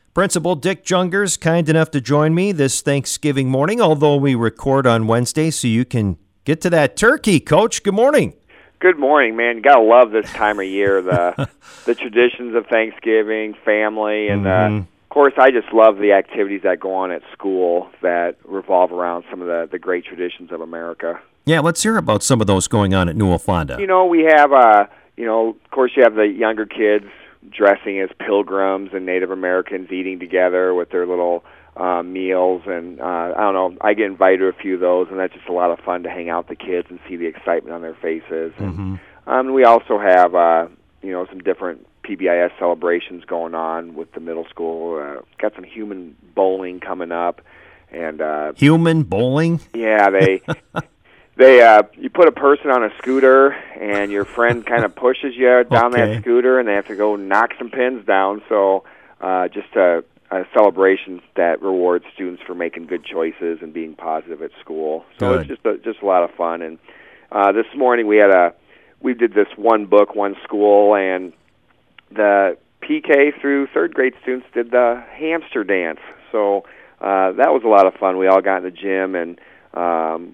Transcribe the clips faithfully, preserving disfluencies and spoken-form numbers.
Principal Dick Jungers, kind enough to join me this Thanksgiving morning, although we record on Wednesday, so you can get to that turkey. Coach, good morning. Good morning, man. You gotta love this time of year, the the traditions of Thanksgiving, family, and mm-hmm. uh, of course, I just love the activities that go on at school that revolve around some of the, the great traditions of America. Yeah, let's hear about some of those going on at Newell Fonda. You know, we have, uh, you know, of course, you have the younger kids dressing as pilgrims and Native Americans eating together with their little uh, meals, and uh, I don't know, I get invited to a few of those, and that's just a lot of fun to hang out with the kids and see the excitement on their faces. Mm-hmm. And, um, we also have, uh, you know, some different P B I S celebrations going on with the middle school. Uh, got some human bowling coming up, and uh, human bowling. Yeah, they they uh, you put a person on a scooter, and your friend kind of pushes you down okay. that scooter, and they have to go knock some pins down. So uh, just a, a celebration that rewards students for making good choices and being positive at school. So Good. it's just a, just a lot of fun. And uh, this morning we had a we did this one book, one school, and the P K through third grade students did the hamster dance. So uh, that was a lot of fun. We all got in the gym and um,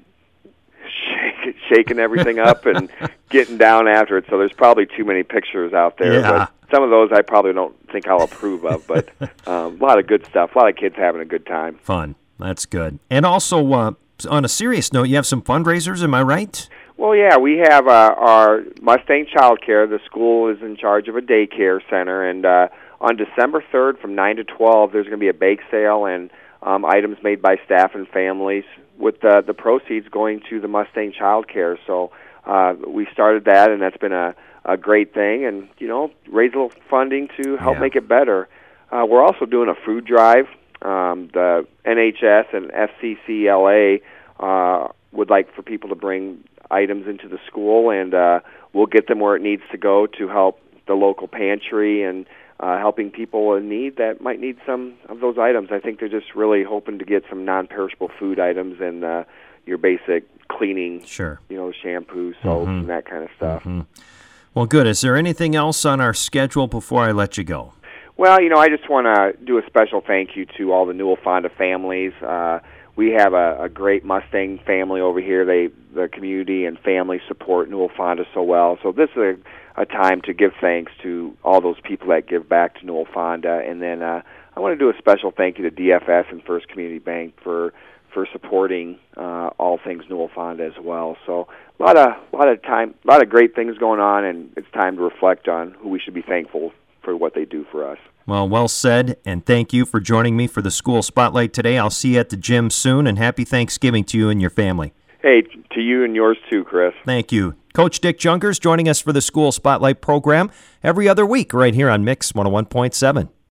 shake, shaking everything up and getting down after it. So there's probably too many pictures out there. Yeah. But some of those I probably don't think I'll approve of. But um, a lot of good stuff. A lot of kids having a good time. Fun. That's good. And also, uh, on a serious note, you have some fundraisers, am I right? Well, yeah, we have uh, our Mustang Child Care. The school is in charge of a daycare center, and uh, on December third from nine to twelve, there's going to be a bake sale and um, items made by staff and families with uh, the proceeds going to the Mustang Child Care. So uh, we started that, and that's been a, a great thing, and, you know, raise a little funding to help yeah. make it better. Uh, we're also doing a food drive. Um, the N H S and F C C L A uh, would like for people to bring items into the school, and uh, we'll get them where it needs to go to help the local pantry and uh, helping people in need that might need some of those items. I think they're just really hoping to get some non-perishable food items and uh, your basic cleaning, sure. you know, shampoo, soap, mm-hmm. and that kind of stuff. Mm-hmm. Well, good. Is there anything else on our schedule before I let you go? Well, you know, I just want to do a special thank you to all the Newell Fonda families. Uh, we have a, a great Mustang family over here. They, the community and family support Newell Fonda so well. So this is a, a time to give thanks to all those people that give back to Newell Fonda. And then uh, I want to do a special thank you to D F S and First Community Bank for for supporting uh, all things Newell Fonda as well. So a lot of a lot of time, a lot of great things going on, and it's time to reflect on who we should be thankful for what they do for us. Well, well said, and thank you for joining me for the School Spotlight today. I'll see you at the gym soon, and happy Thanksgiving to you and your family. Hey, to you and yours too, Chris. Thank you. Coach Dick Jungers joining us for the School Spotlight program every other week right here on Mix one oh one point seven.